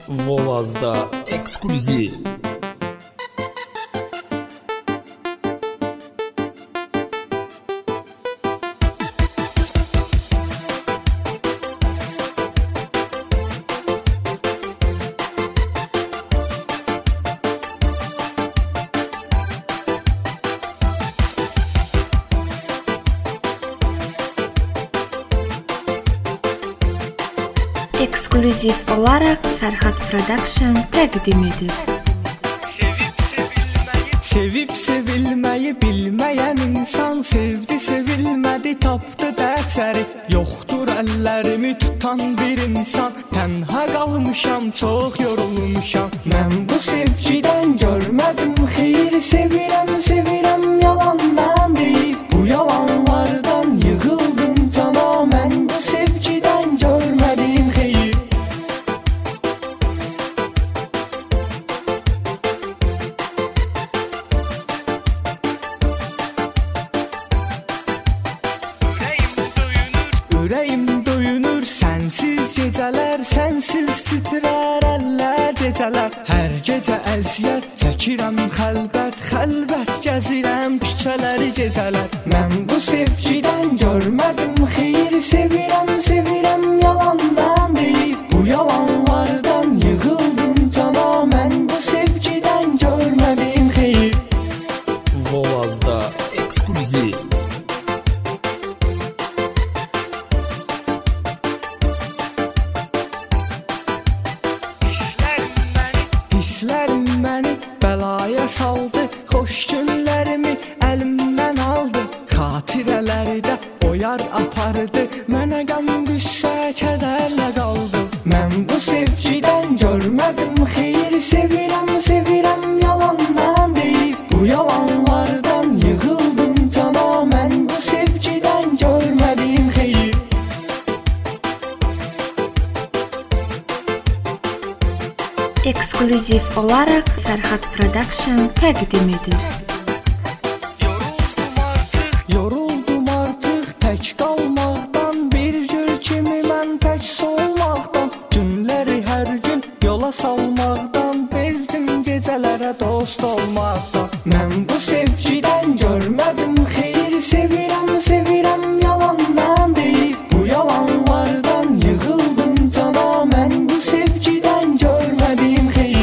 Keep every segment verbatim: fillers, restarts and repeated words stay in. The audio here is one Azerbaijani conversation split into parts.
Volazda ekskluziv. Ekskluziv olarak Ferhat Production təqdim edir. Sevib sevilməyi bilməyən insan sevdi, sevilmədi, tapdı dərsəri. Yoxdur əllərimi tutan bir insan, tənha qalmışam, çox yorulmuşam. Mən bu sevgidən görmədim xeyri, sevirəm, sevirəm, yalandan deyil. Bu yalanlardan yığıldım cana, mən bu sevgidən görmədim xeyri. Ürəyim döyünür, sənsiz gecələr, sənsiz titrər əllər gecələr. Hər gecə əziyyət çəkirəm, xəlbət, xəlbət gəzirəm küçələri gecələr. Mən bu sevgidən görmədim xeyri, sevirəm, sevirəm, yalandan deyil. Bu yalanlardan yığıldım cana, mən bu sevgidən görmədim xeyri. Volazda ekskluziv. Hisslərim məni bəlaya saldı, xoş günlərimi əlimdən aldı. Xatirələrdə oyar apardı, mənə qəm qüssə kədərlə qaldı. Mən bu sevgidən görmədim xeyri, sevirəm, sevirəm, yalandan deyil. Bu yalanlardan yığıldım cana, mən bu sevgidən görmədim xeyri. Ekskluziv olarak Ferhat Production təqdim edir. Yoruldum artıq tək qalmaqdan, bir gül kimi mən tək solmaqdan. Günləri hər gün yola salmaqdan, bezdim gecələrə dost olmaqdan. Mən bu sevgidən görmədim xeyri, sevirəm, sevirəm, yalandan deyil. Bu yalanlardan yığıldım cana, mən bu sevgidən görmədim xeyri.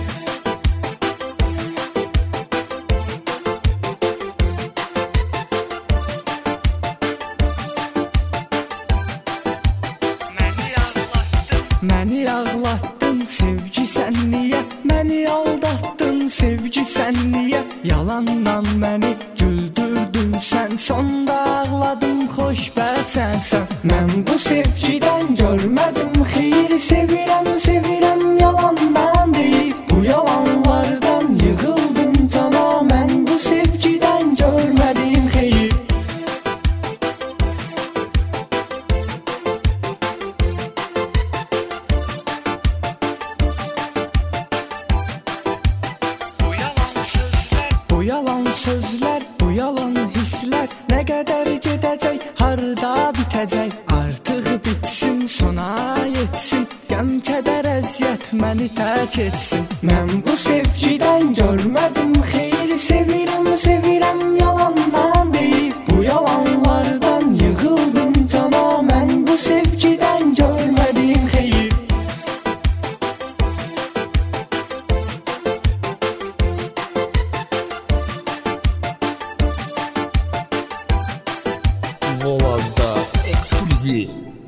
Məni ağlatdın, sevgi sən niyə? Məni aldatdın, sevgi sən niyə? Yalandan məni güldürdün sən, sonda ağladım, xoşbəxt sənsən. Mən bu sevgidən görmədim xeyri, sevirəm, sevirəm, yalandan deyil. Bu yalanlardan yığıldım cana, mən bu sevgidən görmədim xeyri. Bu yalan sözlər, bu yalan hisslər, nə qədər gedəcək, harda bitəcək? Artıq bitsin, sona yetsin, qəm, kədər, əziyyət məni tərk etsin. Mən bu sevgidən görmədim xeyri, sevirəm, sevirəm, yalandan deyil. Bu yalanlardan yığıldım cana, mən bu sevgidən görmədim xeyri. Volazda ekskluziv.